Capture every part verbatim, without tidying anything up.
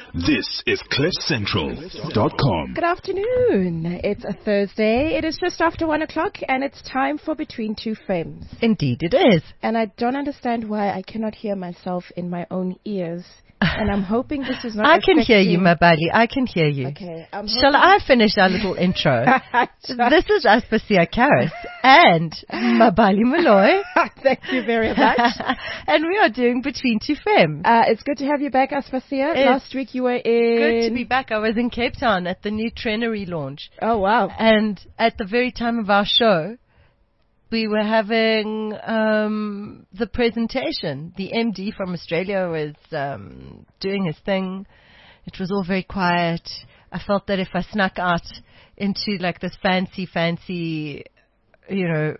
This is cliff central dot com. Good afternoon. It's a Thursday. It is just after one o'clock and it's time for Between Two Frames. Indeed it is. And I don't understand why I cannot hear myself in my own ears. And I'm hoping this is not I can hear affecting- you, Mabali. I can hear you. Okay. I'm Shall hoping- I finish our little intro? This is Aspasia Karis and Mabali Malloy. Thank you very much. And we are doing Between Two Femmes. Uh, it's good to have you back, Aspasia. It's Last week you were in... Good to be back. I was in Cape Town at the new Trenery launch. Oh, wow. And at the very time of our show, we were having um, the presentation. The M D from Australia was um, doing his thing. It was all very quiet. I felt that if I snuck out into like this fancy, fancy, you know,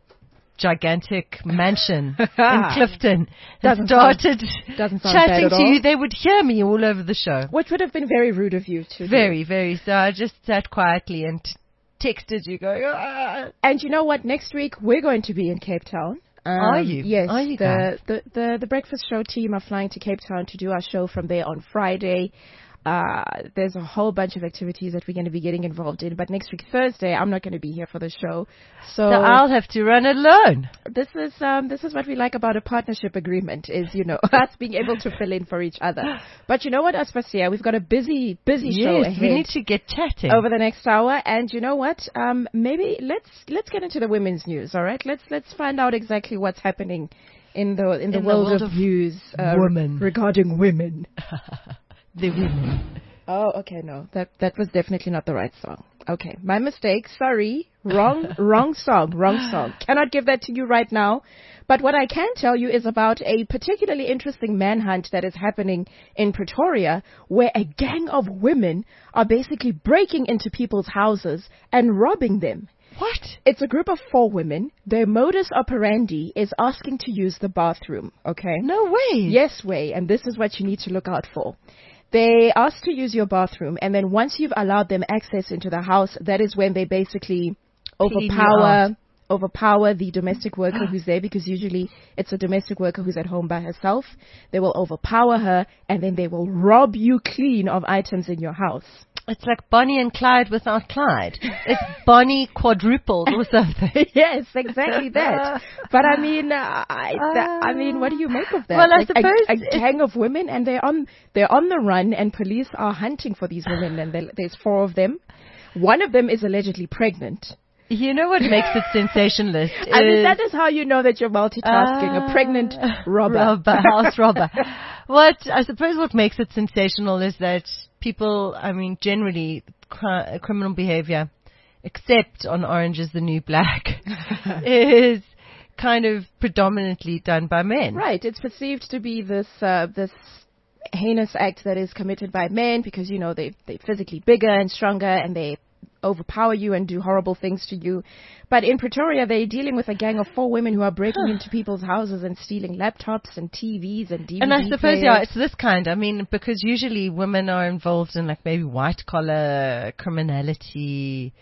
gigantic mansion in Clifton and Doesn't started sound- doesn't sound bad chatting at to all. you, they would hear me all over the show. Which would have been very rude of you to do. Very, very. So I just sat quietly and t- texted you going, ah. And you know what? Next week we're going to be in Cape Town. Um, Are you? Yes. Are you the, guys? the, the, the Breakfast Show team are flying to Cape Town to do our show from there on Friday. Uh, there's a whole bunch of activities that we're going to be getting involved in. But next week, Thursday, I'm not going to be here for the show. So, So I'll have to run alone. this is um, this is what we like about a partnership agreement is, you know, us being able to fill in for each other. But you know what, Aspasia? We've got a busy, busy show Yes, ahead we need to get chatting. over the next hour. And you know what? Um, maybe let's let's get into the women's news. All right, let's let's find out exactly what's happening in the in the, In the world, world of, of news uh, women. regarding women. The women. Oh, okay, no, that that was definitely not the right song. Okay, my mistake. Sorry, wrong wrong song, wrong song. Cannot give that to you right now. But what I can tell you is about a particularly interesting manhunt that is happening in Pretoria, where a gang of women are basically breaking into people's houses and robbing them. What? It's a group of four women. Their modus operandi is asking to use the bathroom, okay? No way. Yes way, and this is what you need to look out for. They ask to use your bathroom, and then once you've allowed them access into the house, that is when they basically Clean you overpower overpower the domestic worker who's there, because usually it's a domestic worker who's at home by herself. They will overpower her, and then they will rob you clean of items in your house. It's like Bonnie and Clyde without Clyde. It's Bonnie quadrupled or something. Yes, exactly that. But I mean, uh, I, th- I mean, what do you make of that? Well, I Like, suppose a, a it's- gang of women, and they're on they're on the run, and police are hunting for these women, and there- there's four of them. One of them is allegedly pregnant. You know what makes it sensationalist? I mean, is- that is how you know that you're multitasking. a pregnant robber. robber, house robber. What I suppose what makes it sensational is that people, I mean, generally cri- criminal behavior, except on Orange is the New Black, is kind of predominantly done by men. Right. It's perceived to be this uh, this heinous act that is committed by men because, you know, they they're physically bigger and stronger, and they overpower you and do horrible things to you. But in Pretoria, they're dealing with a gang of four women who are breaking into people's houses and stealing laptops and T Vs and D V D And I suppose, players. yeah, it's this kind. I mean, because usually women are involved in like maybe white collar criminality,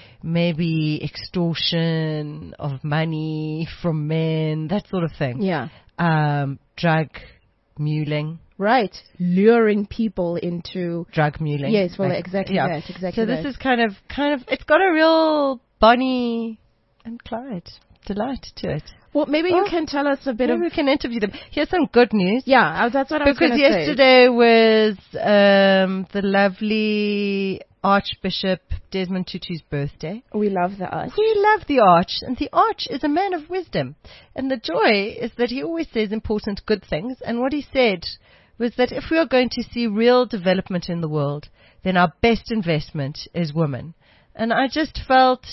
maybe extortion of money from men, that sort of thing. Yeah. Um, drug muling. Right. Luring people into... Drug muling. Yes, well, Like, exactly yeah. that. Exactly So this that. is kind of, kind of, it's got a real Bonnie and Clyde delight to it. Well, maybe you Oh, can tell us a bit Maybe of... we can interview them. Here's some good news. Yeah, uh, that's what I was Because going to say. yesterday was um, the lovely Archbishop Desmond Tutu's birthday. We love the arch. We love the Arch, and the Arch is a man of wisdom. And the joy is that he always says important good things. And what he said was that if we are going to see real development in the world, then our best investment is women. And I just felt,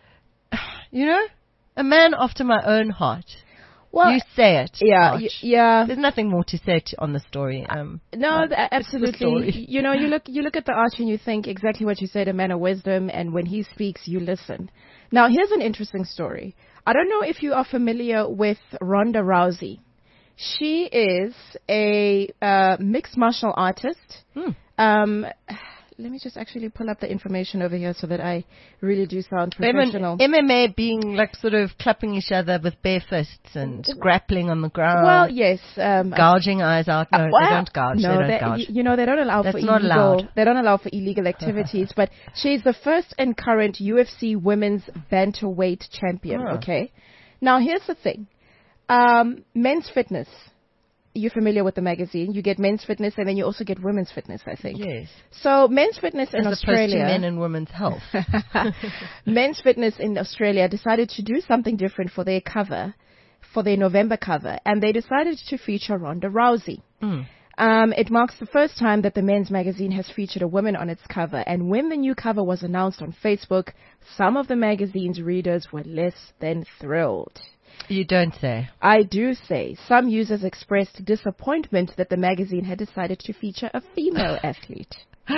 you know, a man after my own heart. Well, you say it. yeah, Arch. y- yeah. There's nothing more to say t- on the story. Um, No, uh, th- it's the absolutely. story. You know, you look you look at the arch and you think exactly what you said, a man of wisdom, and when he speaks, you listen. Now, here's an interesting story. I don't know if you are familiar with Ronda Rousey. She is a uh, mixed martial artist. Hmm. Um, let me just actually pull up the information over here so that I really do sound M- professional. M M A being like sort of clapping each other with bare fists and grappling on the ground. Well, yes. Um, gouging eyes out. No, uh, well, they don't gouge. No, they don't they, gouge. y- you know, they don't allow That's for not illegal. allowed. They don't allow for illegal activities. But she's the first and current U F C women's bantamweight champion. Oh. Okay. Now here's the thing. Um, Men's Fitness. You're familiar with the magazine. You get Men's Fitness and then you also get Women's Fitness, I think. Yes. So Men's Fitness in As Australia. opposed to men and women's health. Men's Fitness in Australia decided to do something different for their cover, for their November cover, and they decided to feature Ronda Rousey. Mm. Um, it marks the first time that the men's magazine has featured a woman on its cover, and when the new cover was announced on Facebook, some of the magazine's readers were less than thrilled. You don't say. I do say. Some users expressed disappointment that the magazine had decided to feature a female athlete.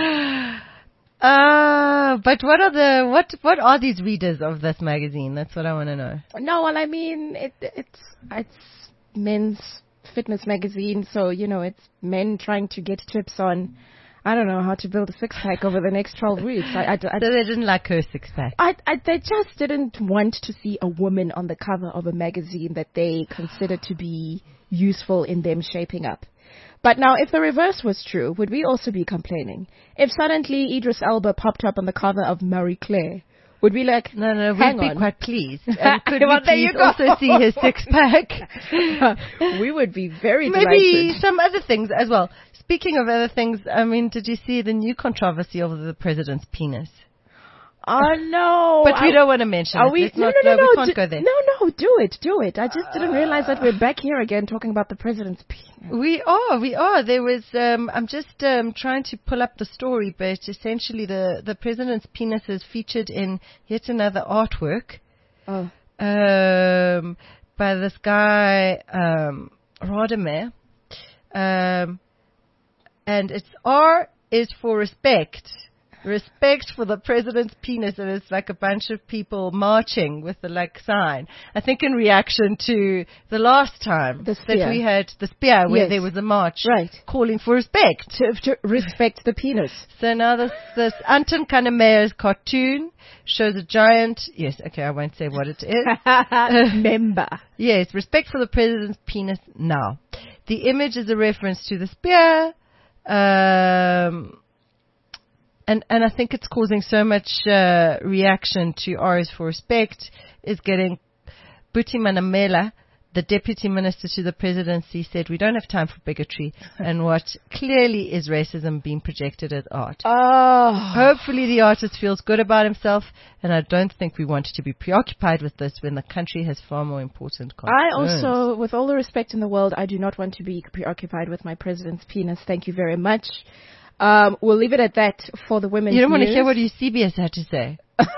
Uh, but what are the what what are these readers of this magazine? That's what I want to know. No, well, I mean, it, it's it's men's fitness magazine, so you know, it's men trying to get tips on, I don't know, how to build a six pack over the next twelve weeks. I, I, I, So they didn't like her six pack. I, I, they just didn't want to see a woman on the cover of a magazine that they considered to be useful in them shaping up. But now, if the reverse was true, would we also be complaining? If suddenly Idris Elba popped up on the cover of Marie Claire, would we like, No, no, hang we'd on. be quite pleased. And could Well, we there you please go. also see his six pack? We would be very Maybe delighted. some other things as well. Speaking of other things, I mean, did you see the new controversy over the president's penis? Oh, no. But we I- don't want to mention Are it. we? Let's No, not, no, no, we no. can't do, go there. No, no, do it, do it. I just didn't realize that we're back here again talking about the president's penis. We are, we are. There was, um, I'm just um, trying to pull up the story, but essentially the, the president's penis is featured in yet another artwork Oh. um, by this guy, um, Radamel. Um, and it's R is for respect. Respect for the president's penis, and it's like a bunch of people marching with the like sign. I think in reaction to the last time The that spear. we had the spear, where Yes. there was a march Right. calling for respect. To, to respect the penis. So now this this Anton Kanemaer's cartoon shows a giant. Yes, okay, I won't say what it is. Member. Yes, respect for the president's penis now. The image is a reference to the spear. Um, And, and I think it's causing so much uh, reaction to R is for Respect is getting Buti Manamela, the deputy minister to the presidency, said we don't have time for bigotry and what clearly is racism being projected as art. Oh. Hopefully the artist feels good about himself, and I don't think we want to be preoccupied with this when the country has far more important concerns. I also, with all the respect in the world, I do not want to be preoccupied with my president's penis. Thank you very much. Um, we'll leave it at that for the women's You don't want to news. hear what Eusebius had to say.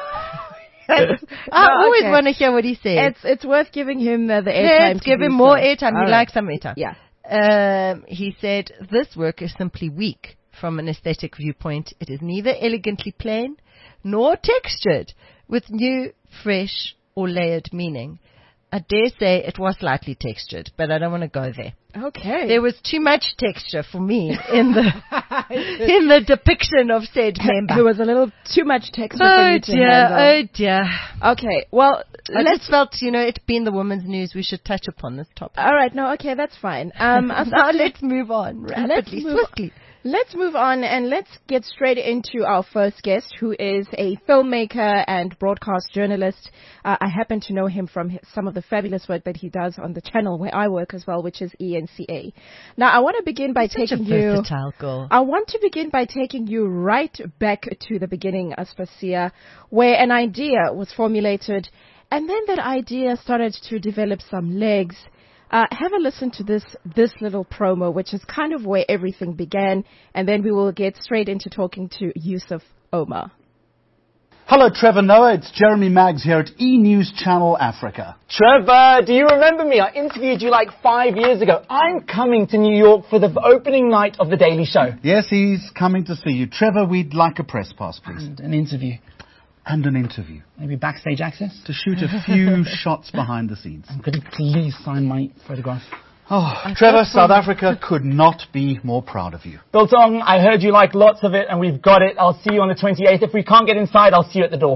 I No, always okay. want to hear what he says. It's it's worth giving him uh, the airtime. Let's to give do him more so. airtime. All He right. likes some airtime. Yeah. Um, he said, this work is simply weak from an aesthetic viewpoint. It is neither elegantly plain nor textured with new, fresh, or layered meaning. I dare say it was slightly textured, but I don't want to go there. Okay. There was too much texture for me in the in the depiction of said member. There was a little too much text for Oh you to dear, handle. oh dear. Okay, well, I let's... just felt, you know, it being the women's news, we should touch upon this topic. All right, no, okay, that's fine. Um, Now let's move on rapidly, move- swiftly. Let's move on and let's get straight into our first guest, who is a filmmaker and broadcast journalist. Uh, I happen to know him from his, some of the fabulous work that he does on the channel where I work as well, which is E N C A. Now, I want to begin by Such taking a you... versatile girl. I want to begin by taking you right back to the beginning, Aspasia, where an idea was formulated, and then that idea started to develop some legs. Uh, have a listen to this this little promo, which is kind of where everything began, and then we will get straight into talking to Yusuf Omar. Hello, Trevor Noah. It's Jeremy Maggs here at E! News Channel Africa. Trevor, do you remember me? I interviewed you like five years ago. I'm coming to New York for the opening night of The Daily Show. Yes, he's coming to see you. Trevor, we'd like a press pass, please. And an interview. And an interview. Maybe backstage access? To shoot a few shots behind the scenes. And could you please sign my photograph? Oh, I Trevor, thought South from- Africa could not be more proud of you. Biltong, I heard you like lots of it, and we've got it. I'll see you on the twenty-eighth. If we can't get inside, I'll see you at the door.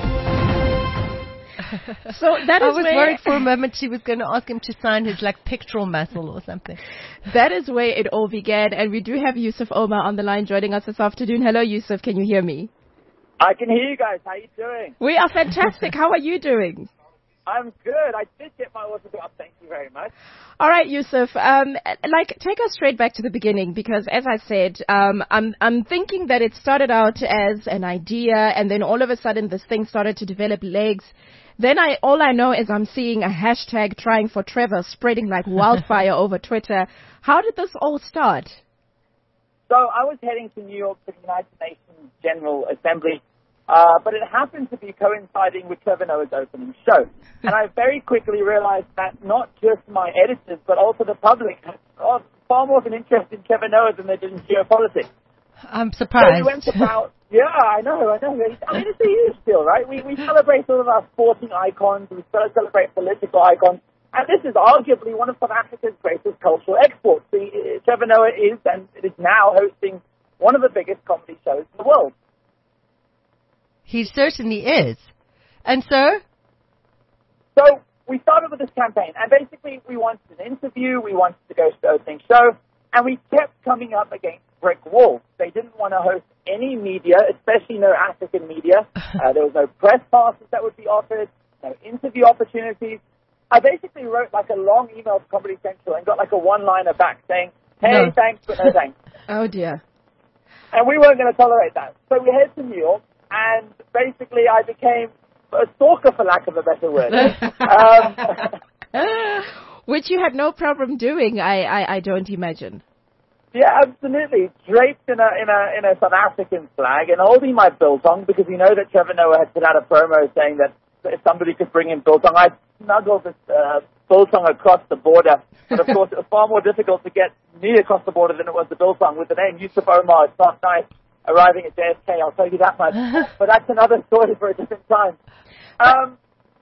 So that I is was where, worried for a moment she was going to ask him to sign his like pectoral muscle or something. that is where it all began. And we do have Yusuf Omar on the line joining us this afternoon. Hello, Yusuf. Can you hear me? I can hear you guys. How you doing? We are fantastic. How are you doing? I'm good. I did get my autograph. Thank you very much. All right, Yusuf. Um, like, take us straight back to the beginning because, as I said, um, I'm I'm thinking that it started out as an idea, and then all of a sudden this thing started to develop legs. Then I all I know is I'm seeing a hashtag trying for Trevor spreading like wildfire over Twitter. How did this all start? So I was heading to New York for the United Nations General Assembly, uh, but it happened to be coinciding with Trevor Noah's opening show. And I very quickly realized that not just my editors, but also the public had oh, far more of an interest in Trevor Noah than they did in geopolitics. I'm So surprised. we went about, yeah, I know, I know. I mean, it's a huge deal, right? We we celebrate all of our sporting icons, we celebrate political icons, and this is arguably one of South Africa's greatest cultural exports. The, uh, Trevor Noah is, and it is now hosting one of the biggest comedy shows in the world. He certainly is. And so? So we started with this campaign, and basically we wanted an interview, we wanted to go to the opening show, and we kept coming up against brick walls. They didn't want to host any media, especially no African media. Uh, there was no press passes that would be offered, no interview opportunities. I basically wrote like a long email to Comedy Central and got like a one-liner back saying, hey, No. thanks, but no thanks. Oh dear. And we weren't going to tolerate that. So we headed to New York, and basically I became a stalker, for lack of a better word. um, Which you had no problem doing, I, I, I don't imagine. Yeah, absolutely. Draped in a in a in a South African flag and holding my biltong because we know that Trevor Noah had put out a promo saying that if somebody could bring in biltong, I'd snuggle this uh, biltong across the border. But of course, it was far more difficult to get me across the border than it was the biltong with the name Yusuf Omar. It's not nice arriving at J F K. I'll tell you that much. But that's another story for a different time. Um,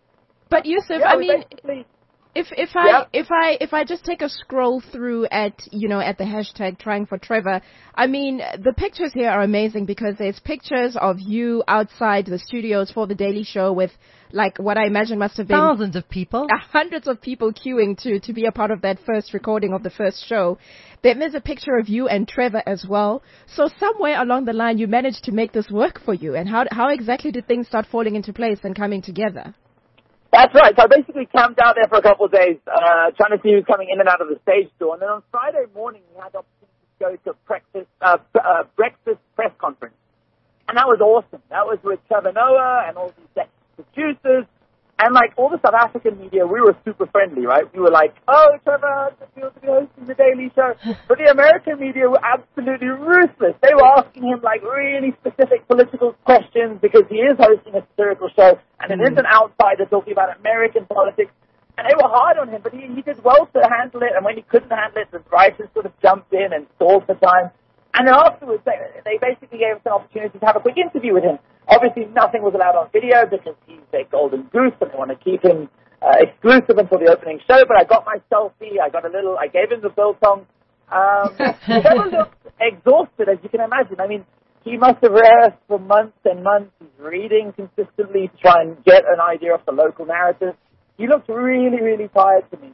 But Yusuf, yeah, I we mean, basically- If if I Yeah. if I if I just take a scroll through at you know at the hashtag trying for Trevor, I mean the pictures here are amazing because there's pictures of you outside the studios for the Daily Show with like what I imagine must have been Thousands of people. uh, hundreds of people queuing to to be a part of that first recording of the first show. Then there's a picture of you and Trevor as well. So somewhere along the line you managed to make this work for you. And how how exactly did things start falling into place and coming together? That's right. So I basically camped out there for a couple of days, uh, trying to see who's coming in and out of the stage door. And then on Friday morning, we had the opportunity to go to a breakfast, uh, uh, breakfast press conference. And that was awesome. That was with Trevor Noah and all these executive producers. And like all the South African media, we were super friendly, right? We were like, oh, Trevor, you'll be hosting the Daily Show. But the American media were absolutely ruthless. They were asking him like really specific political questions because he is hosting a satirical show and it is an outsider talking about American politics. And they were hard on him, but he, he did well to handle it. And when he couldn't handle it, the writers sort of jumped in and stalled for time. And then afterwards, they, they basically gave us an opportunity to have a quick interview with him. Obviously, nothing was allowed on video because he's a golden goose and they want to keep him uh, exclusive until the opening show. But I got my selfie. I got a little, I gave him the biltong. Um, Trevor looked exhausted, as you can imagine. I mean, he must have rehearsed for months and months. He's reading consistently to try and get an idea of the local narrative. He looked really, really tired to me.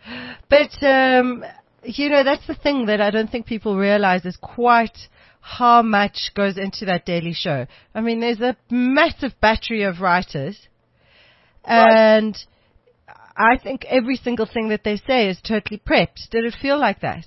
But, um, you know, that's the thing that I don't think people realize is quite how much goes into that Daily Show. I mean, there's a massive battery of writers, Right. and I think every single thing that they say is totally prepped. Did it feel like that?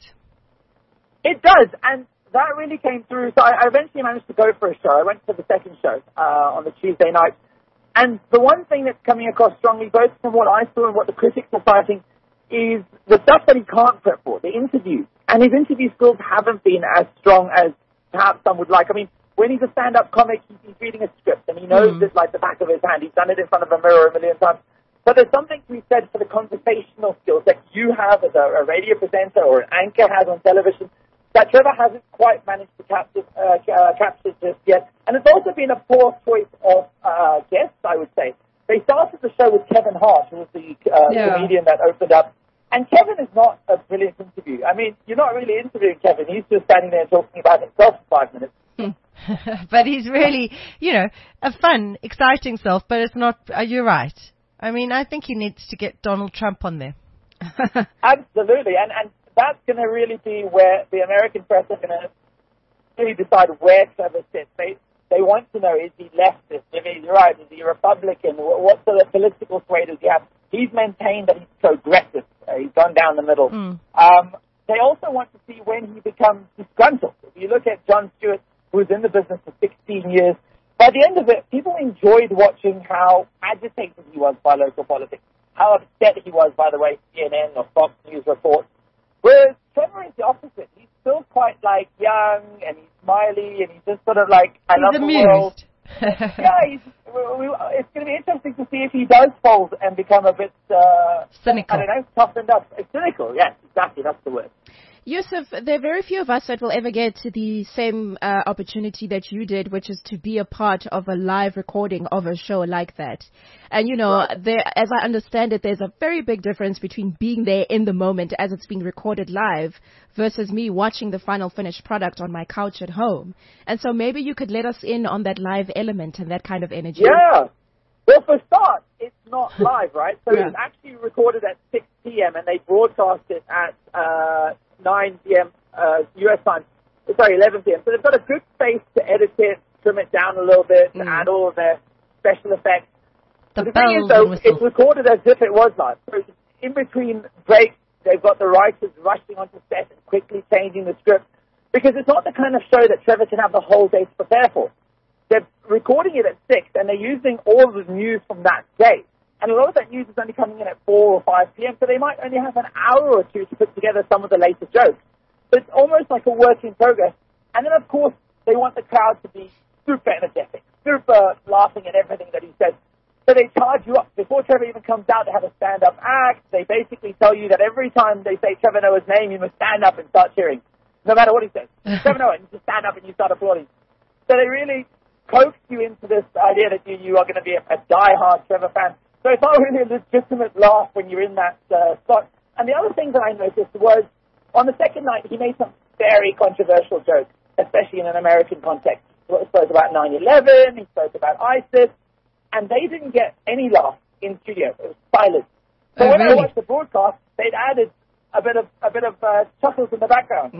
It does, and that really came through. So I, I eventually managed to go for a show. I went to the second show uh, on the Tuesday night. And the one thing that's coming across strongly, both from what I saw and what the critics are citing, is the stuff that he can't prep for, the interviews. And his interview skills haven't been as strong as perhaps some would like. I mean, when he's a stand-up comic, he's reading a script, and he knows Mm. it like the back of his hand. He's done it in front of a mirror a million times. But there's something to be said for the conversational skills that you have as a, a radio presenter or an anchor has on television that Trevor hasn't quite managed to capture, uh, uh, capture just yet. And it's also been a poor choice of uh, guests, I would say. They started the show with Kevin Hart, who was the uh, Yeah. comedian that opened up. And Kevin is not a brilliant interview. I mean, you're not really interviewing Kevin. He's just standing there talking about himself for five minutes. But he's really, you know, a fun, exciting self, but it's not, uh, you're right. I mean, I think he needs to get Donald Trump on there. Absolutely. And, and that's going to really be where the American press are going to really decide where Trevor sits. They, they want to know, is he leftist? If he's right, is he Republican? What, what sort of political sway does he have? He's maintained that he's progressive. Uh, he's gone down the middle. Mm. Um, they also want to see when he becomes disgruntled. If you look at Jon Stewart, who was in the business for sixteen years, by the end of it, people enjoyed watching how agitated he was by local politics, how upset he was by the way C N N or Fox News reports. Whereas Trevor is the opposite. He's still quite like young and he's smiley and he's just sort of like, I he's love amused. the world. yeah, he's, we, we, it's going to be interesting to see if he does fold and become a bit, uh, cynical. I don't know, toughened up. Cynical, yes, exactly, that's the word. Yusuf, there are very few of us that will ever get the same uh, opportunity that you did, which is to be a part of a live recording of a show like that. And, you know, right. there, as I understand it, there's a very big difference between being there in the moment as it's being recorded live versus me watching the final finished product on my couch at home. And so maybe you could let us in on that live element and that kind of energy. Yeah. Well, for start, it's not live, right? So yeah. It's actually recorded at six p.m. and they broadcast it at uh, nine p.m. Uh, U S time. Sorry, eleven p.m. So they've got a good space to edit it, trim it down a little bit, mm. add all of their special effects. The, the thing is, though, it's recorded as if it was live. So in between breaks, they've got the writers rushing onto set and quickly changing the script because it's not the kind of show that Trevor can have the whole day to prepare for. They're recording it at six, and they're using all the news from that day. And a lot of that news is only coming in at four or five p.m., so they might only have an hour or two to put together some of the latest jokes. So it's almost like a work in progress. And then, of course, they want the crowd to be super energetic, super laughing at everything that he says. So they charge you up. Before Trevor even comes out, they have a stand-up act. They basically tell you that every time they say Trevor Noah's name, you must stand up and start cheering, no matter what he says. Trevor Noah, and you just stand up and you start applauding. So they really coax you into this idea that you, you are going to be a, a die-hard Trevor fan. So it's not really a legitimate laugh when you're in that uh, spot. And the other thing that I noticed was, on the second night, he made some very controversial jokes, especially in an American context. He spoke about nine eleven, he spoke about ISIS, and they didn't get any laugh in studio. It was silent. So oh, when really? I watched the broadcast, they'd added a bit of a bit of uh, chuckles in the background.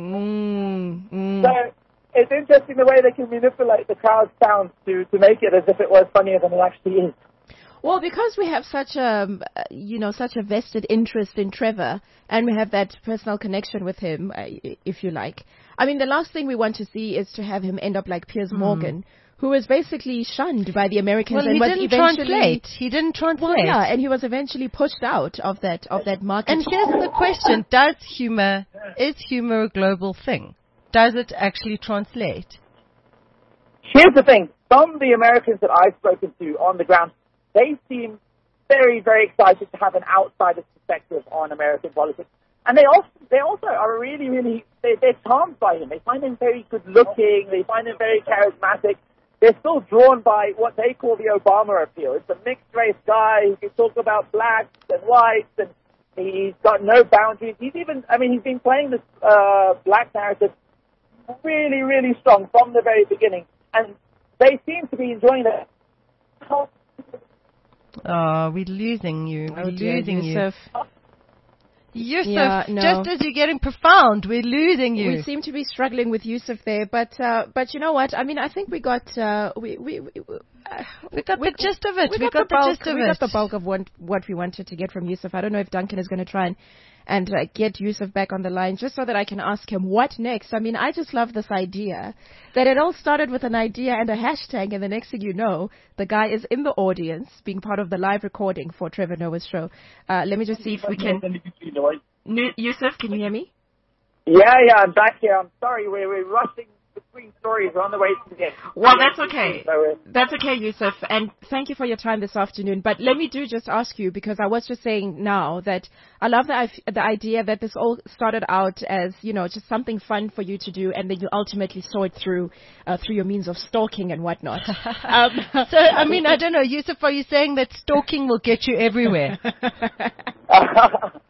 Mm, mm. So it's interesting the way they can manipulate the crowd's sound to, to make it as if it was funnier than it actually is. Well, because we have such a, you know, such a vested interest in Trevor, and we have that personal connection with him, uh, if you like. I mean, the last thing we want to see is to have him end up like Piers mm. Morgan, who was basically shunned by the Americans well, and he was didn't eventually translate. He didn't translate. Well, yeah, and he was eventually pushed out of that of that market. And here's the question: Does humor is humor a global thing? Does it actually translate? Here's the thing: some of the Americans that I've spoken to on the ground, they seem very, very excited to have an outsider's perspective on American politics. And they also, they also are really, really, they, they're charmed by him. They find him very good looking. They find him very charismatic. They're still drawn by what they call the Obama appeal. It's a mixed race guy who can talk about blacks and whites, and he's got no boundaries. He's even, I mean, he's been playing this uh, black narrative really, really strong from the very beginning. And they seem to be enjoying it. Oh, we're losing you. We're oh, losing Yusuf. you. Yusuf, yeah, no. just as you're getting profound, we're losing you. We seem to be struggling with Yusuf there, but uh, but you know what? I mean, I think we got uh, we we we, uh, we got we, the gist of it. We, we got, got, the, the bulk, gist of we it. got the bulk of what what we wanted to get from Yusuf. I don't know if Duncan is going to try and and uh, get Yusuf back on the line just so that I can ask him what next. I mean, I just love this idea that it all started with an idea and a hashtag, and the next thing you know, the guy is in the audience being part of the live recording for Trevor Noah's show. Uh, let me just see if we can. Yusuf, can you hear me? Yeah, yeah, I'm back here. I'm sorry, we're, we're rushing between stories. We're on the way to the end. Well, that's okay. That's okay, Yusuf, and thank you for your time this afternoon. But let me do just ask you, because I was just saying now that I love the, the idea that this all started out as, you know, just something fun for you to do, and then you ultimately saw it through uh, through your means of stalking and whatnot. um, so, I mean, I don't know, Yusuf, are you saying that stalking will get you everywhere?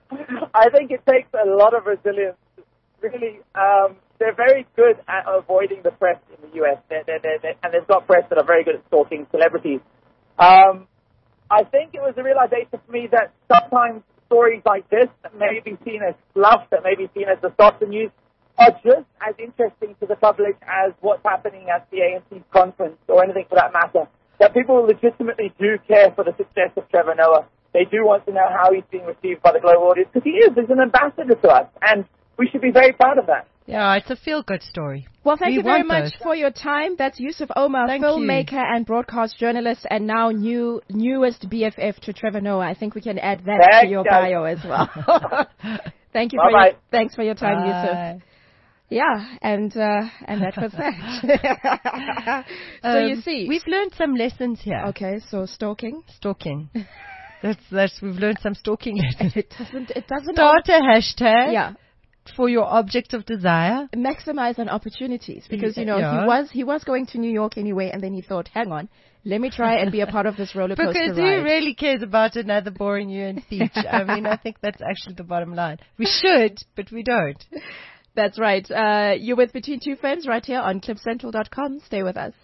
I think it takes a lot of resilience. Really, um, they're very good at avoiding the press in the U S, they're, they're, they're, they're, and they've got press that are very good at stalking celebrities. Um, I think it was a realization for me that sometimes stories like this that may be seen as fluff, that may be seen as the softer news, are just as interesting to the public as what's happening at the A N C conference or anything for that matter. That people legitimately do care for the success of Trevor Noah. They do want to know how he's being received by the global audience, because he is. He's an ambassador to us, and we should be very proud of that. Yeah, it's a feel-good story. Well, thank We you very want much those. for your time. That's Yusuf Omar, Thank filmmaker and broadcast journalist, and now new newest B F F to Trevor Noah. I think we can add that Thanks, to your guys. bio as well. Thank you for Bye-bye. your, thanks for your time, Yusuf. Bye. Yeah, and uh, and that was that. So Um, you see, we've learned some lessons here. okay. So stalking. Stalking. That's that's we've learned some stalking lessons. It doesn't. It doesn't. Start a hashtag Yeah. for your object of desire. Maximize on opportunities, because you know Yeah. he was he was going to New York anyway, and then he thought, hang on, let me try and be a part of this roller coaster Because ride. who really cares about another boring U N speech? I mean, I think that's actually the bottom line. We should, but we don't. That's right. Uh, you're with Between Two Friends right here on cliff central dot com. Stay with us.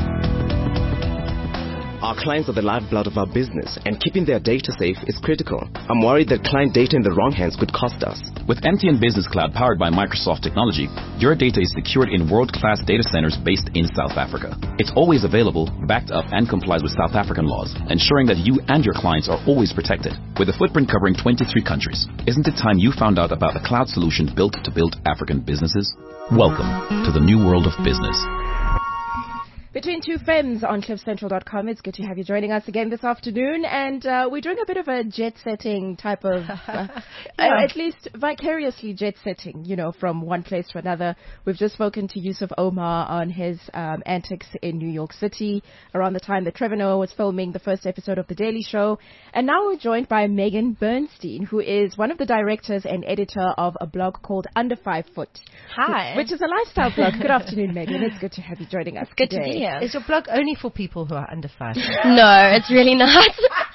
Our clients are the lifeblood of our business, and keeping their data safe is critical. I'm worried that client data in the wrong hands could cost us. With M T N Business Cloud powered by Microsoft Technology, your data is secured in world-class data centers based in South Africa. It's always available, backed up, and complies with South African laws, ensuring that you and your clients are always protected. With a footprint covering twenty-three countries, isn't it time you found out about a cloud solution built to build African businesses? Welcome to the new world of business. Between Two Friends on cliff central dot com. It's good to have you joining us again this afternoon. And uh, we're doing a bit of a jet-setting type of, uh, Yeah. uh, at least vicariously jet-setting, you know, from one place to another. We've just spoken to Yusuf Omar on his um, antics in New York City around the time that Trevor Noah was filming the first episode of The Daily Show. And now we're joined by Megan Bernstein, who is one of the directors and editor of a blog called Under Five Foot. Hi. Which is a lifestyle blog. Good afternoon, Megan. It's good to have you joining us Good today. to be here. Is your blog only for people who are under five? No, it's really not.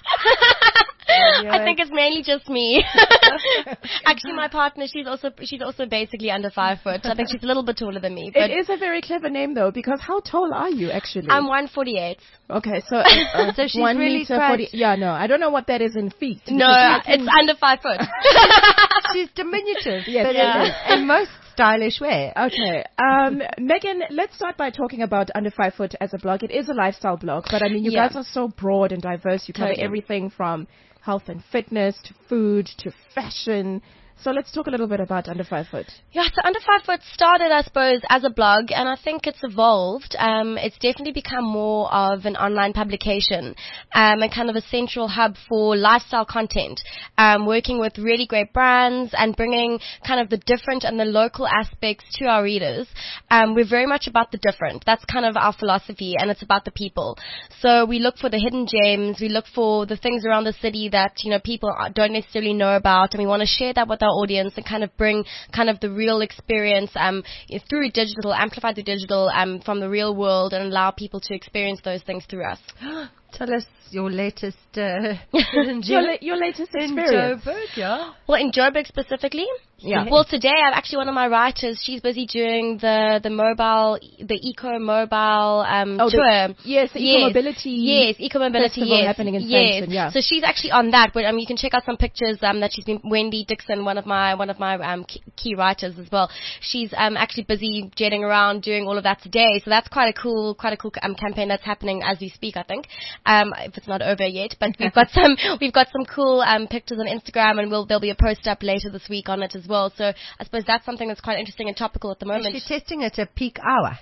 I think it's mainly just me. Actually, my partner, she's also she's also basically under five foot. I think she's a little bit taller than me. But It is a very clever name, though, because how tall are you, actually? I'm one forty-eight. Okay, so, uh, uh, So she's one really meter quite- forty. Yeah, no, I don't know what that is in feet. No, because I can- it's under five foot. She's diminutive, Yes, but yeah. in, in most stylish way. Okay, um, Megan, let's start by talking about Under Five Foot as a blog. It is a lifestyle blog, but I mean, you Yeah. guys are so broad and diverse. You cover Totally. everything from health and fitness to food to fashion. So let's talk a little bit about Under Five Foot. Yeah, so Under Five Foot started, I suppose, as a blog, and I think it's evolved. Um, it's definitely become more of an online publication um, and kind of a central hub for lifestyle content, um, working with really great brands and bringing kind of the different and the local aspects to our readers. Um, we're very much about the different. That's kind of our philosophy, and it's about the people. So we look for the hidden gems. We look for the things around the city that, you know, people don't necessarily know about, and we want to share that with our audience and kind of bring kind of the real experience um, through digital, amplify the digital um, from the real world, and allow people to experience those things through us. Tell us your latest uh, Your, la- your latest in experience. Joburg, yeah. Well, in Joburg specifically. Yeah. Well, today I'm actually one of my writers. She's busy doing the the mobile, the eco mobile um, Oh, the- tour. yes, the eco-mobility Yes, eco mobility. festival Yes, happening in yes. Sandton, yeah. So she's actually on that. But um, you can check out some pictures um that she's been. Wendy Dixon, one of my one of my um key, key writers as well. She's um actually busy jetting around doing all of that today. So that's quite a cool, quite a cool um campaign that's happening as we speak. I think um if it's not over yet, but we've got some we've got some cool um pictures on Instagram, and we'll there'll be a post up later this week on it as well. So I suppose that's something that's quite interesting and topical at the moment. Is she testing at a peak hour?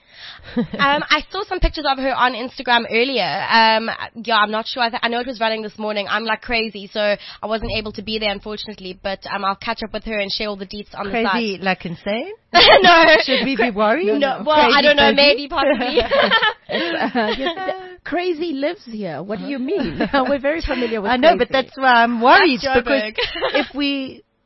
um, I saw some pictures of her on Instagram earlier. Um, yeah, I'm not sure. I, th- I know it was running this morning. I'm like crazy, so I wasn't able to be there, unfortunately. But um, I'll catch up with her and share all the deets on Crazy, the like insane? site. No. Should we be worried? No, well, Crazy I don't know. busy? Maybe, possibly. Uh, yes, the- crazy lives here. What do you mean? We're very familiar with I know, crazy. but that's why I'm worried That's because Joburg. if we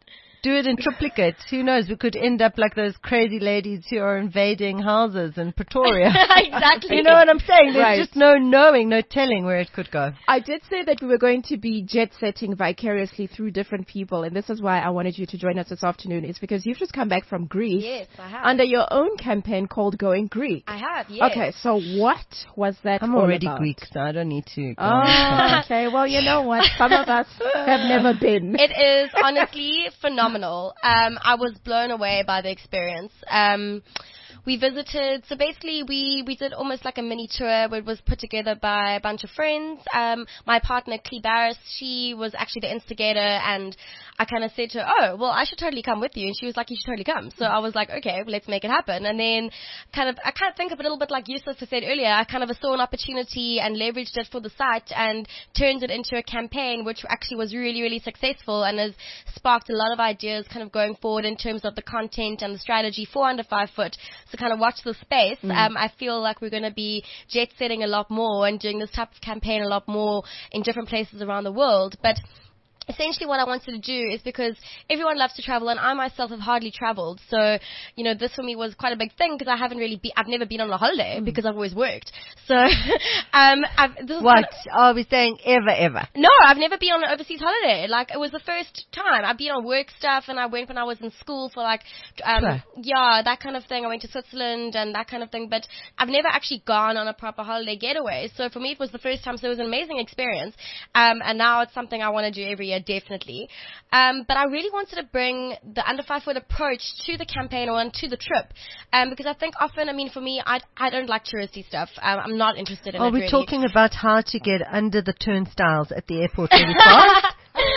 do it in triplicate. Who knows? We could end up like those crazy ladies who are invading houses in Pretoria. Exactly. You know what I'm saying? There's Right. just no knowing, no telling where it could go. I did say that we were going to be jet setting vicariously through different people, and this is why I wanted you to join us this afternoon, is because you've just come back from Greece. Yes, I have. Under your own campaign called Going Greek. I have, yes. Okay, so what was that I'm all already about? Greek, so I don't need to. Go Oh, on. okay. Well, you know what? Some of us have never been. It is honestly phenomenal. Um, I was blown away by the experience. Um, we visited, so basically we, we did almost like a mini tour where it was put together by a bunch of friends. Um, my partner, Clee Barris, she was actually the instigator, and I kind of said to her, oh, well, I should totally come with you. And she was like, you should totally come. So I was like, okay, well, let's make it happen. And then kind of, I kind of think of it a little bit like Yusuf said earlier. I kind of saw an opportunity and leveraged it for the site and turned it into a campaign, which actually was really, really successful and has sparked a lot of ideas kind of going forward in terms of the content and the strategy for Under Five Foot. So kind of watch the space. Mm. Um, I feel like we're going to be jet setting a lot more and doing this type of campaign a lot more in different places around the world. But essentially what I wanted to do is because everyone loves to travel and I myself have hardly traveled. So, you know, this for me was quite a big thing because I haven't really been, I've never been on a holiday mm. because I've always worked. So, um, I've, this is what? Kind of, Are we saying ever, ever? No, I've never been on an overseas holiday. Like, it was the first time. I've been on work stuff and I went when I was in school for like, um, sure. yeah, that kind of thing. I went to Switzerland and that kind of thing, but I've never actually gone on a proper holiday getaway. So for me, it was the first time. So it was an amazing experience. Um, and now it's something I want to do every year. Definitely. Um, but I really wanted to bring the Under Five Foot approach to the campaign or to the trip. Um, because I think often, I mean, for me, I, I don't like touristy stuff. Um, I'm not interested in Are it we really. talking about how to get under the turnstiles at the airport really fast?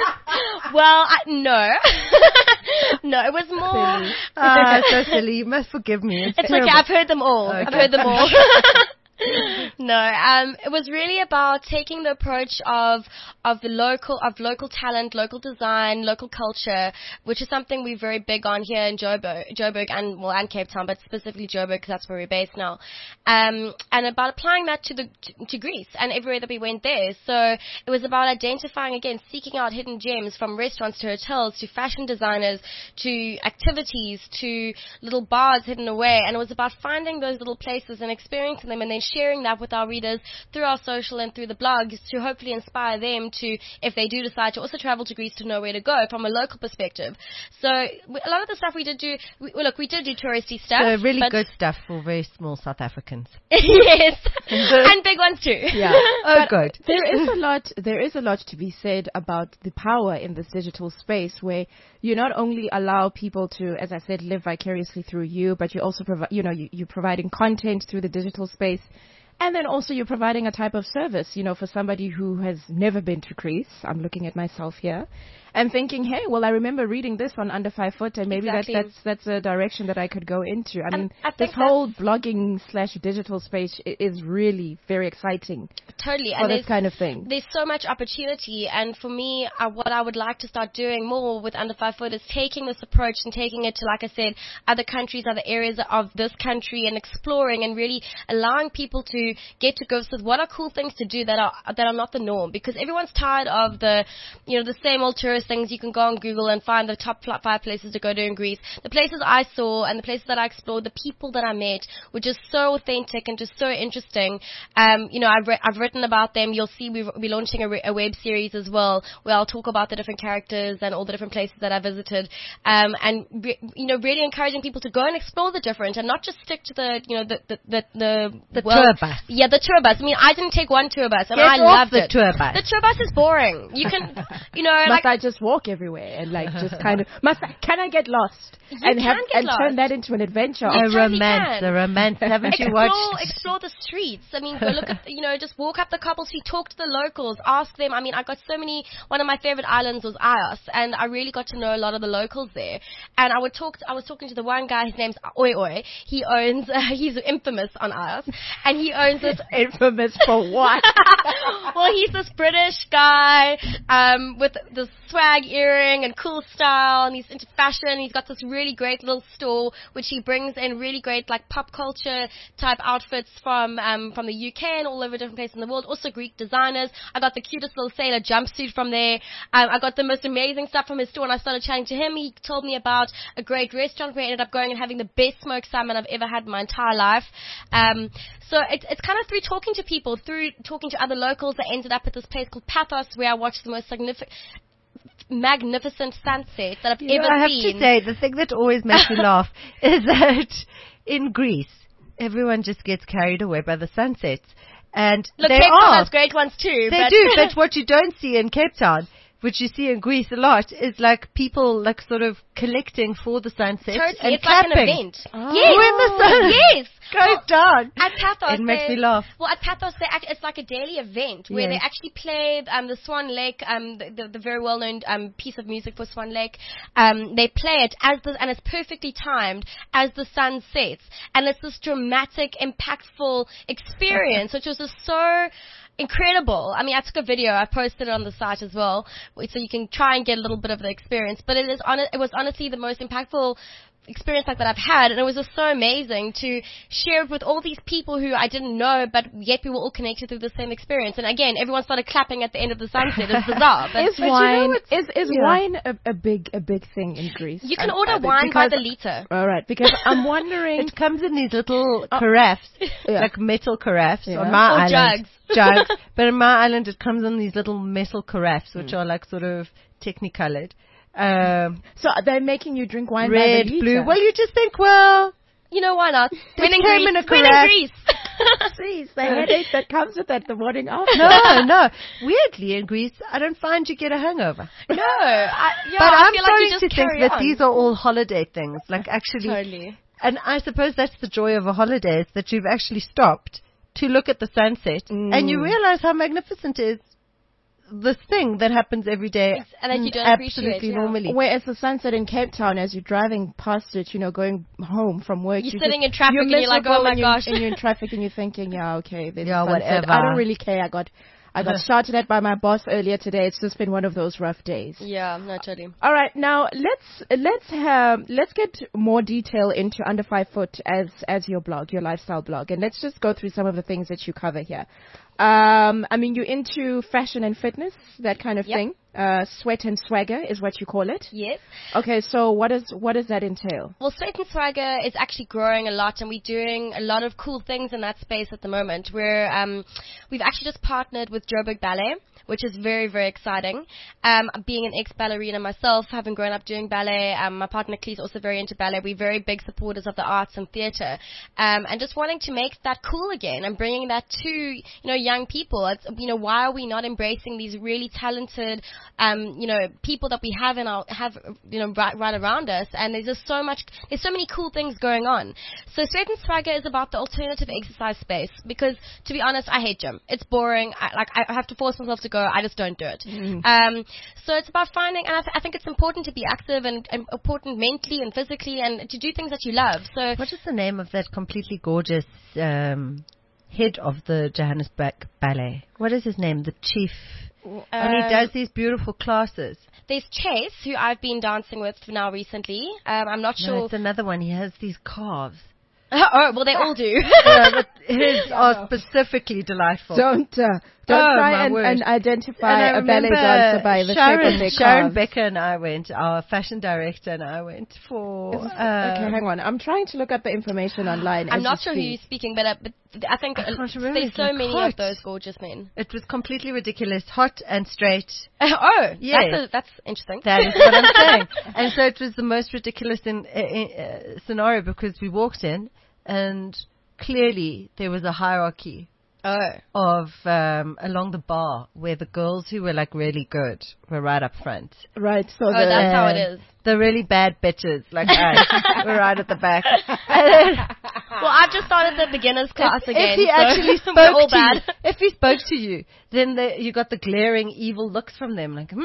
Well, I, no. No, it was more... Ah, so silly. You must forgive me. It's, it's terrible. okay. I've heard them all. Okay. I've heard them all. No, um, it was really about taking the approach of of the local of local talent, local design, local culture, which is something we're very big on here in Joburg, Joburg and well and Cape Town, but specifically Joburg because that's where we're based now. Um, and about applying that to the to, to Greece and everywhere that we went there. So it was about identifying again, seeking out hidden gems from restaurants to hotels to fashion designers to activities to little bars hidden away, and it was about finding those little places and experiencing them and then sharing that with our readers through our social and through the blogs to hopefully inspire them to, if they do decide to also travel to Greece, to know where to go from a local perspective. So we, a lot of the stuff we did do, we, well, look, we did do touristy stuff. So really good stuff for very small South Africans. Yes, and big ones too. Yeah. Oh, good. There is a lot. There is a lot to be said about the power in this digital space, where you not only allow people to, as I said, live vicariously through you, but you also provide, you know, you, you're providing content through the digital space. And then also you're providing a type of service, you know, for somebody who has never been to Greece. I'm looking at myself here and thinking, hey, well, I remember reading this on Under Five Foot, and maybe exactly. that, that's that's a direction that I could go into. I and mean, I this whole blogging slash digital space is really very exciting. Totally. For and this kind of thing. There's so much opportunity, and for me, uh, what I would like to start doing more with Under Five Foot is taking this approach and taking it to, like I said, other countries, other areas of this country, and exploring and really allowing people to get to grips with what are cool things to do that are that are not the norm. Because everyone's tired of the, you know, the same old tourist things. You can go on Google and find the top five places to go to in Greece. The places I saw and the places that I explored, the people that I met were just so authentic and just so interesting. Um, you know, I've re- I've written about them. You'll see we're, we're launching a, re- a web series as well where I'll talk about the different characters and all the different places that I visited. Um, and re- you know, really encouraging people to go and explore the different and not just stick to the, you know, the the the the, the well, tour bus. Yeah, the tour bus. I mean, I didn't take one tour bus and Get I off loved the it. tour bus. The tour bus is boring. You can, you know, Must like I just walk everywhere and like just kind of must I, can I get lost You and have can get and lost. turn that into an adventure? A You totally romance, can. a romance. Haven't you explore, watched? explore the streets. I mean, go look at, you know, just walk up the cobble street, talk to the locals, ask them. I mean, I got so many, one of my favorite islands was Ios, and I really got to know a lot of the locals there. And I would talk, to, I was talking to the one guy, his name's Oi Oi. He owns, uh, he's infamous on Ios, and he owns this. Infamous for what? Well, he's this British guy, um, with this swag earring and cool style, and he's into fashion. He's got this really great little store which he brings in really great like pop culture type outfits from um, from the U K and all over different places in the world. Also Greek designers. I got the cutest little sailor jumpsuit from there. Um, I got the most amazing stuff from his store, and I started chatting to him. He told me about a great restaurant where I ended up going and having the best smoked salmon I've ever had in my entire life. Um, so it's, it's kind of through talking to people, through talking to other locals, I ended up at this place called Pathos, where I watched the most significant, magnificent sunset that I've You ever know, I have seen. to say, the thing that always makes me laugh is that in Greece, everyone just gets carried away by the sunsets. And Look, they Cape Town are. has great ones too. They but do, but what you don't see in Cape Town, which you see in Greece a lot, is like people like sort of collecting for the sunset totally, and it's clapping. like an event. Oh. Yes, When the sun yes. goes down. At Pathos, It makes they- me laugh. Well, at Pathos, they act, it's like a daily event where Yes. they actually play um, the Swan Lake, um, the, the, the very well-known um, piece of music for Swan Lake. Um, they play it as the, and it's perfectly timed as the sun sets, and it's this dramatic, impactful experience, which was just so incredible. I mean, I took a video. I posted it on the site as well, so you can try and get a little bit of the experience. But it is on. It was honestly the most impactful experience like that I've had, and it was just so amazing to share it with all these people who I didn't know, but yet we were all connected through the same experience. And again, everyone started clapping at the end of the sunset. It's bizarre. But Is But you know wine what's- is is yeah. wine a, a big a big thing in Greece? you can I- order I- wine by because- the liter. All right, because I'm wondering. It comes in these little carafes, Yeah. like metal carafes Yeah. on my Or island. jugs. Jugs. But in my island, it comes in these little metal carafes, which are like sort of technicolored. Um, So they're making you drink wine by red, the liter. blue. Well, you just think, well, You know why not? When in came Greece. in a When in carafe. Greece. Jeez, the headache that comes with that the morning after. no, no. Weirdly, in Greece, I don't find you get a hangover. no. I, yeah, but I I'm feel like starting you just to think carry that on. these are all holiday things. Like actually, Totally. and I suppose that's the joy of a holiday, is that you've actually stopped to look at the sunset, and you realize how magnificent it is. This thing that happens every day, And that you don't absolutely appreciate, yeah. normally. Whereas the sunset in Cape Town, as you're driving past it, you know, going home from work, You're you sitting just- in traffic you're and you're like, miserable oh my and you- gosh. and you're in traffic and you're thinking, yeah, okay, there's Yeah, a sunset. whatever. I don't really care. I got, I got shouted at by my boss earlier today. It's just been one of those rough days. Yeah, no, totally. All right, now let's let's have let's get more detail into Under Five Foot as as your blog, your lifestyle blog, and let's just go through some of the things that you cover here. Um, I mean, you're into fashion and fitness, that kind of Yep. thing. Uh, sweat and swagger is what you call it. Yes. Okay, so what is what does that entail? Well, Sweat and Swagger is actually growing a lot, and we're doing a lot of cool things in that space at the moment. We're um, we've actually just partnered with Joburg Ballet, which is very, very exciting. Um, being an ex-ballerina myself, having grown up doing ballet, um, my partner Clee is also very into ballet. We're very big supporters of the arts and theatre, um, and just wanting to make that cool again and bringing that to you know young people. It's, you know, why are we not embracing these really talented um, you know, people that we have in our have you know right, right around us, and there's just so much, there's so many cool things going on. So Sweat and Swagger is about the alternative exercise space, because to be honest, I hate gym. It's boring. I, like I have to force myself to go. I just don't do it. Mm. Um, so it's about finding, and I, th- I think it's important to be active and, and important mentally and physically, and to do things that you love. So What is the name of that completely gorgeous um, head of the Johannesburg Ballet? What is his name? The chief. and he um, does these beautiful classes. There's Chase, who I've been dancing with now recently. Um, I'm not No, sure. it's another one. He has these calves. oh, well, they all do. yeah, but his are specifically delightful. Don't uh, don't Oh, try my and, word. and And identify I a ballet remember dancer by the Sharon, shape of their Sharon calves. Becker and I went, our fashion director and I went for... Is this- uh, okay, hang on. I'm trying to look up the information online. I'm as not we sure who speak. you're speaking, but, uh, but I think I uh, can't remember there's his so name. many Hot. of those gorgeous men. It was completely ridiculous, hot and straight. oh, Yes. that's, a, that's interesting. That is what I'm saying. And so it was the most ridiculous in, uh, uh, scenario, because we walked in and clearly there was a hierarchy oh. of um, along the bar where the girls who were like really good were right up front. Right, so Oh, the, that's how it Uh, is. The really bad bitches like us were right at the back. And then, Well, I've just started the beginner's class if, again. if he so actually we're all spoke to bad. you, if he spoke to you, then the, you got the glaring evil looks from them, like, hmm,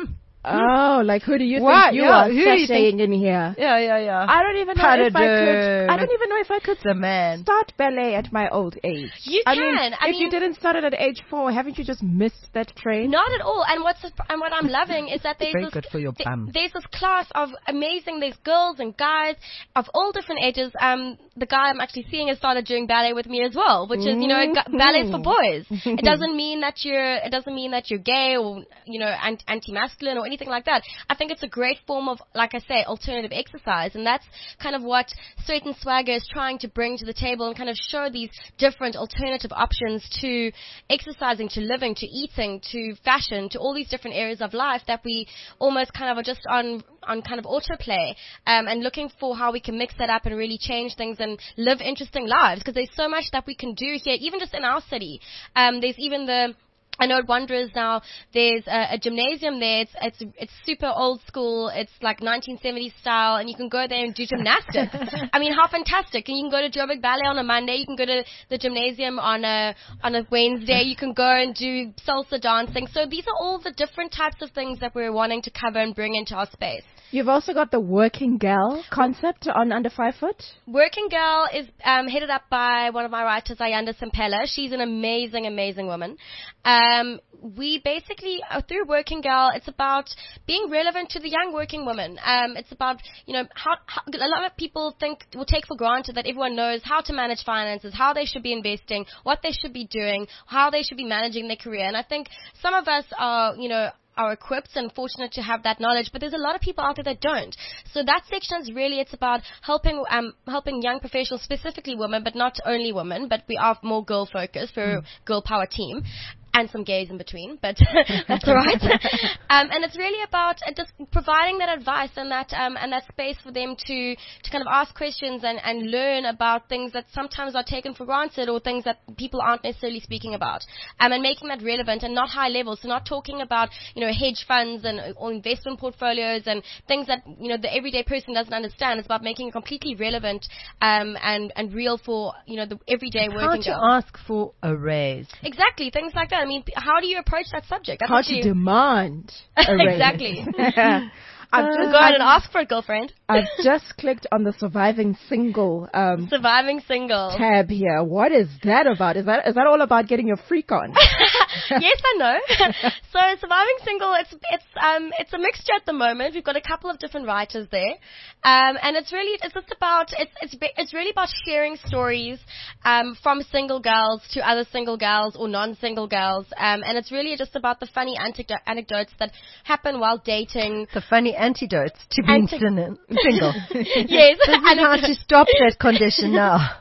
Oh, like who do you What? think you Yeah, are who do you sashaying in here? Yeah, yeah, yeah. I don't even know if I could. I don't even know if I could the man. start ballet at my old age. You I can. Mean, I if mean, you didn't start it at age four, haven't you just missed that train? Not at all. And what's and what I'm loving is that there's Very this, good for your th- bum. there's this class of amazing. There's girls and guys of all different ages. Um, the guy I'm actually seeing has started doing ballet with me as well, which is you know g- ballet's for boys. It doesn't mean that you're it doesn't mean that you're gay or you know ant- anti-masculine or anything like that. I think it's a great form of, like I say, alternative exercise, and that's kind of what Sweat and Swagger is trying to bring to the table and kind of show these different alternative options to exercising, to living, to eating, to fashion, to all these different areas of life that we almost kind of are just on on kind of autoplay, um, and looking for how we can mix that up and really change things and live interesting lives, because there's so much that we can do here, even just in our city. Um, there's even the I know at Wanderers now, there's a, a gymnasium there. It's, it's it's super old school. It's like nineteen seventies style, and you can go there and do gymnastics. I mean, how fantastic! And you can go to Joburg Ballet on a Monday. You can go to the gymnasium on a on a Wednesday. You can go and do salsa dancing. So these are all the different types of things that we're wanting to cover and bring into our space. You've also got the working gal concept on Under Five Foot. Working Girl is um, headed up by one of my writers, Ayanda Simpela. She's an amazing, amazing woman. Um, we basically, uh, through Working Girl, it's about being relevant to the young working woman. Um, it's about, you know, how, how a lot of people think, will take for granted that everyone knows how to manage finances, how they should be investing, what they should be doing, how they should be managing their career. And I think some of us are, you know, are equipped and fortunate to have that knowledge, but there's a lot of people out there that don't. So that section is really, it's about helping um, helping young professionals, specifically women, but not only women, but we are more girl focused for mm. girl power team. And some gays in between, but that's all right. um, and it's really about uh, just providing that advice and that um, and that space for them to, to kind of ask questions and, and learn about things that sometimes are taken for granted or things that people aren't necessarily speaking about, um, and making that relevant and not high level. So not talking about you know hedge funds and or investment portfolios and things that you know the everyday person doesn't understand. It's about making it completely relevant um, and and real for you know the everyday How working to girl. ask for a raise. Exactly, things like that. I mean, how do you approach that subject? That's How what to you- demand a raise. Exactly. I've just Go ahead and ask for it, girlfriend. I've just clicked on the surviving single um, Surviving single. tab here. What is that about? Is that is that all about getting your freak on? Yes, I know. So surviving single, it's it's um it's a mixture at the moment. We've got a couple of different writers there, um and it's really it's just about it's it's it's really about sharing stories um from single girls to other single girls or non-single girls, um and it's really just about the funny anecdo- anecdotes that happen while dating. The funny antidotes to being Anti- sin- single. Yes, This is how to stop that condition now.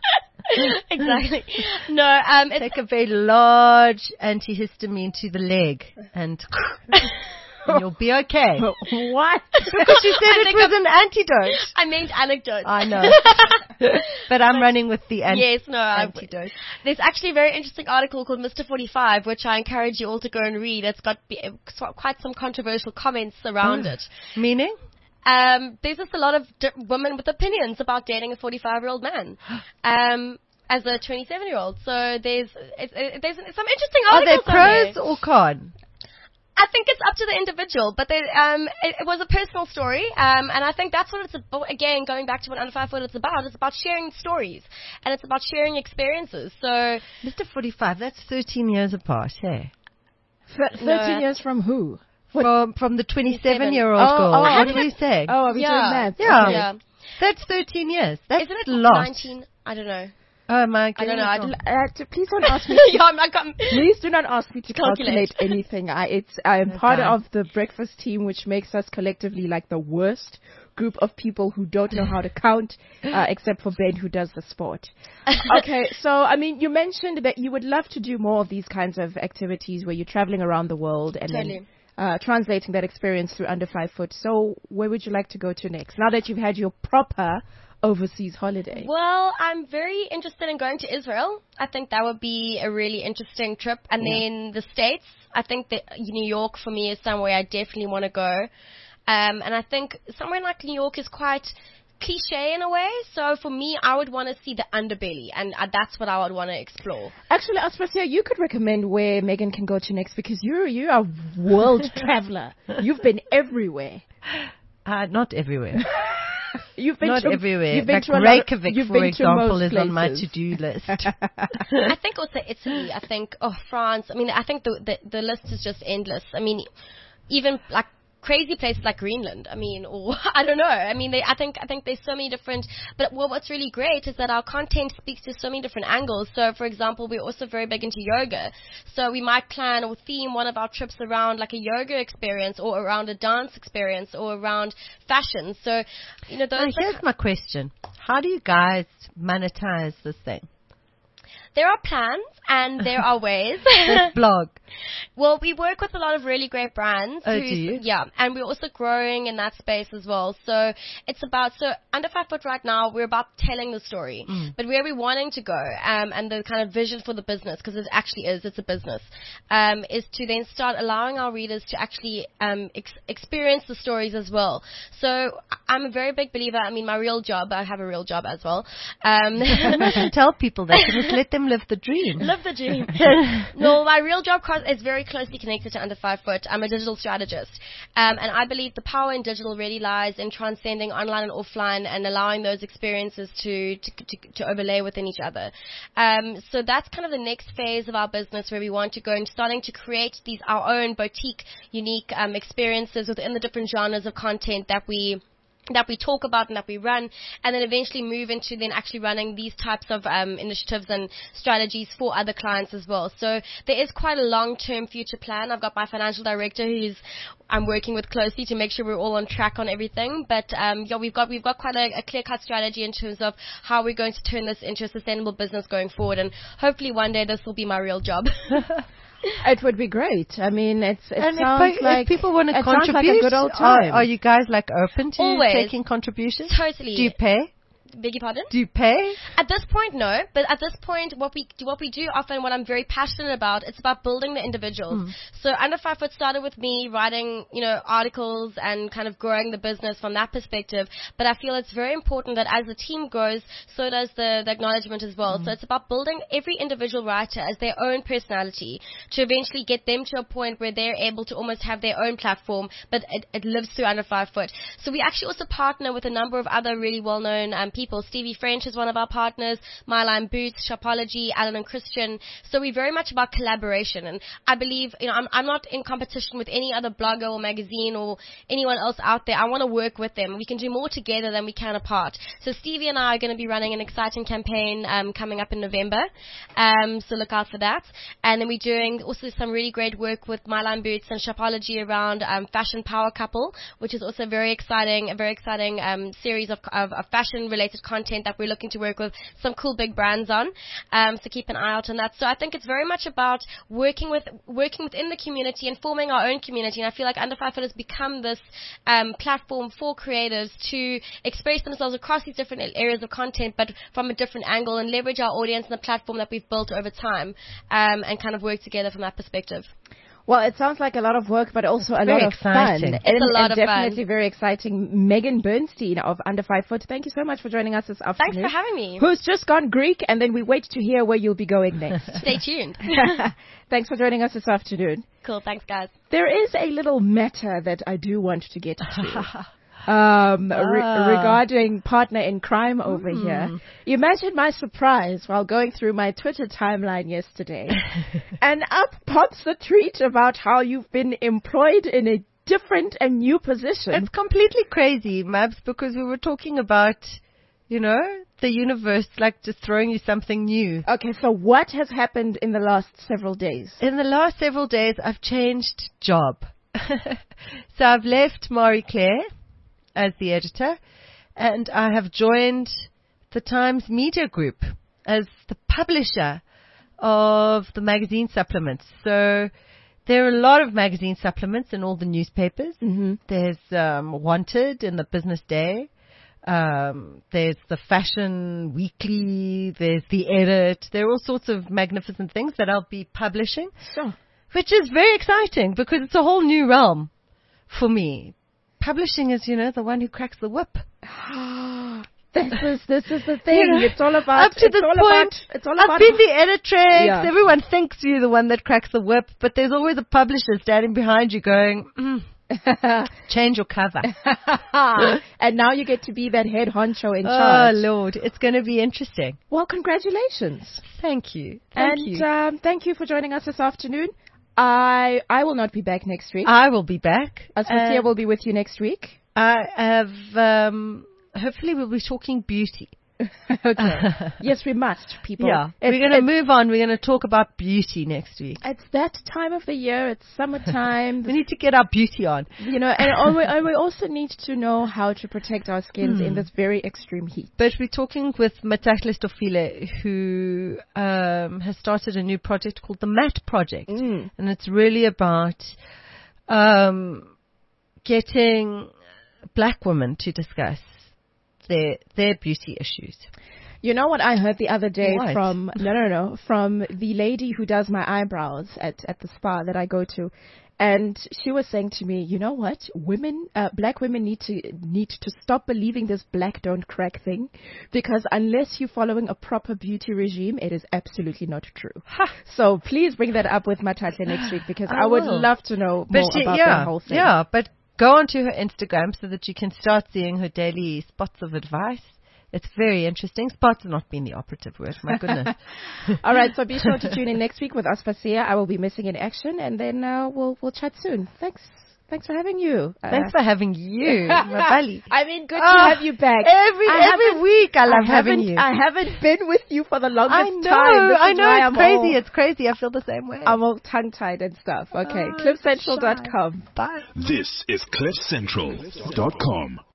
Exactly. No, um, it's Take a very large antihistamine to the leg and, and you'll be okay. What? Because you said I it think was I'm- an antidote. I meant anecdotes. I know. But I'm running with the an- Yes, no, I, antidote. there's actually a very interesting article called Mister forty-five, which I encourage you all to go and read. It's got be, uh, quite some controversial comments around it. Meaning? Um, there's just a lot of d- women with opinions about dating a forty-five-year-old man. Um, as a twenty-seven-year-old. So there's it's, it, there's some interesting Are they articles on there. pros or con? I think it's up to the individual, but they, um, it, it was a personal story, um, and I think that's what it's about. Again, going back to what Under Five Foot it's about, it's about sharing stories, and it's about sharing experiences. So, Mister forty-five, that's thirteen years apart, hey? Th- Thirteen No. years from who? From from the twenty-seven-year-old Oh, girl. oh, what I do we say? Oh, are we Yeah. doing that? Yeah. Okay. yeah. That's thirteen years. That's Isn't it a lot. nineteen? I don't know. Oh my I don't know. I goodness. don't, Uh, t- please don't ask me. yeah, I'm not com- Please do not ask me to Calculate. calculate anything. I, it's I am part Okay. of the breakfast team, which makes us collectively like the worst group of people who don't know how to count, uh, except for Ben, who does the sport. Okay, so I mean, you mentioned that you would love to do more of these kinds of activities where you're traveling around the world and Totally. then uh, translating that experience through Under Five Foot. So, where would you like to go to next? Now that you've had your proper overseas holiday. Well, I'm very interested in going to Israel. I think that would be a really interesting trip. And Yeah. then the States. I think that New York for me is somewhere I definitely want to go. Um, and I think somewhere like New York is quite cliche in a way. So for me, I would want to see the underbelly, and uh, that's what I would want to explore. Actually, Aspasia, you could recommend where Megan can go to next, because you're you are a world traveler. You've been everywhere. Uh, not everywhere. You've been not to, everywhere. You've been like to a Reykjavik, lot of, for example, is places. on my to-do list. I think also Italy. I think oh France. I mean, I think the, the the list is just endless. I mean, even like crazy places like Greenland. I mean, or I don't know. I mean, they, I think I think there's so many different. But well, what's really great is that our content speaks to so many different angles. So, for example, we're also very big into yoga. So we might plan or theme one of our trips around like a yoga experience, or around a dance experience, or around fashion. So, you know, those. Now, here's my question: how do you guys monetize this thing? There are plans and there are ways. This blog. Well, we work with a lot of really great brands. Oh, do you? Yeah, and we're also growing in that space as well. So it's about, so Under Five Foot right now, we're about telling the story. Mm. But where we're wanting to go, um, and the kind of vision for the business, because it actually is, it's a business, um, is to then start allowing our readers to actually um, ex- experience the stories as well. So I'm a very big believer. I mean, my real job, I have a real job as well. Um, Tell people that. Just let them live the dream. Live the dream. No, my real job is very closely connected to Under Five Foot. I'm a digital strategist. Um, and I believe the power in digital really lies in transcending online and offline and allowing those experiences to, to, to, to overlay within each other. Um, so that's kind of the next phase of our business where we want to go and starting to create these, our own boutique, unique um, experiences within the different genres of content that we that we talk about and that we run, and then eventually move into then actually running these types of um, initiatives and strategies for other clients as well. So there is quite a long-term future plan. I've got my financial director who's I'm working with closely to make sure we're all on track on everything. But um, yeah, we've got we've got quite a, a clear-cut strategy in terms of how we're going to turn this into a sustainable business going forward, and hopefully one day this will be my real job. It would be great. I mean, it's, it and sounds if, like if people want to it contribute. Sounds like a good old time. Are, are you guys like open to Always. taking contributions? Totally. Do you pay? Beg your pardon? Do you pay? At this point, no. But at this point, what we do, what we do often, what I'm very passionate about, it's about building the individuals. Mm. So Under Five Foot started with me writing, you know, articles and kind of growing the business from that perspective. But I feel it's very important that as the team grows, so does the, the acknowledgement as well. Mm. So it's about building every individual writer as their own personality to eventually get them to a point where they're able to almost have their own platform, but it, it lives through Under Five Foot. So we actually also partner with a number of other really well-known um, people. People. Stevie French is one of our partners, Myline Boots, Shopology, Alan and Christian. So we're very much about collaboration. And I believe, you know, I'm, I'm not in competition with any other blogger or magazine or anyone else out there. I want to work with them. We can do more together than we can apart. So Stevie and I are going to be running an exciting campaign um, coming up in November. Um, so look out for that. And then we're doing also some really great work with Myline Boots and Shopology around um, Fashion Power Couple, which is also very exciting, a very exciting um, series of, of, of fashion-related content that we're looking to work with some cool big brands on. Um, so keep an eye out on that. So I think it's very much about working with working within the community and forming our own community. And I feel like Under Five Foot has become this um, platform for creatives to express themselves across these different areas of content, but from a different angle, and leverage our audience and the platform that we've built over time, um, and kind of work together from that perspective. Well, it sounds like a lot of work, but also it's a lot of exciting. fun. It's and, a lot and of definitely fun. very exciting. Megan Bernstein of Under Five Foot, thank you so much for joining us this afternoon. Thanks for having me. Who's just gone Greek, and then we wait to hear where you'll be going next. Stay tuned. Thanks for joining us this afternoon. Cool, thanks guys. There is a little matter that I do want to get to. Um, ah. re- regarding partner in crime over mm. here. Imagine my surprise while going through my Twitter timeline yesterday. And up pops a tweet about how you've been employed in a different and new position. It's completely crazy, Mabs, because we were talking about, you know, the universe like just throwing you something new. Okay, so what has happened in the last several days? In the last several days, I've changed job. So I've left Marie Claire as the editor, and I have joined the Times Media Group as the publisher of the magazine supplements. So there are a lot of magazine supplements in all the newspapers. Mm-hmm. There's um, Wanted in the Business Day. Um, there's the Fashion Weekly. There's the Edit. There are all sorts of magnificent things that I'll be publishing, Sure. which is very exciting because it's a whole new realm for me. Publishing is, you know, the one who cracks the whip. This is this is the thing. You know, it's all about. up to it's this all point, about. It's all I've about. been the editrix. Yeah. Everyone thinks you're the one that cracks the whip, but there's always a publisher standing behind you going, mm, change your cover. And now you get to be that head honcho in Oh, charge. Lord. It's going to be interesting. Well, congratulations. Thank you. Thank and you. Um, thank you for joining us this afternoon. I I will not be back next week. I will be back. Aspasia Uh, will be with you next week. I have, um, hopefully we'll be talking beauty. Okay. Yes, we must, people. Yeah. It's, We're going to it's- move on. We're going to talk about beauty next week. It's that time of the year. It's summertime. We need to get our beauty on. You know, and, and, we, and we also need to know how to protect our skins Hmm. in this very extreme heat. But we're talking with Matahle Stofile, who um, has started a new project called the Matte Project. Mm. And it's really about um, getting black women to discuss their their beauty issues. You know what I heard the other day What? from no no no from the lady who does my eyebrows at at the spa that I go to, and she was saying to me, you know what, women, uh, black women need to need to stop believing this black don't crack thing, because unless you're following a proper beauty regime, it is absolutely not true. So please bring that up with Matahle next week, because I, I would will. love to know But more she, about yeah, that whole thing. yeah, but go onto her Instagram so that you can start seeing her daily spots of advice. It's very interesting. Spots not being the operative word, my goodness. All right, so be sure to tune in next week with Aspasia. I will be missing in action, and then uh, we'll we'll chat soon. Thanks, thanks for having you. Uh, Thanks for having you, Mabali. I mean, good Oh, to have you back. Every I every haven't- week I love I having haven't- you. I haven't been with you for the longest I know, time. This I is know. why It's I'm crazy. all- It's crazy. I feel the same way. I'm all tongue-tied and stuff. Okay, Oh, cliff central dot com. Bye. This is cliff central dot com.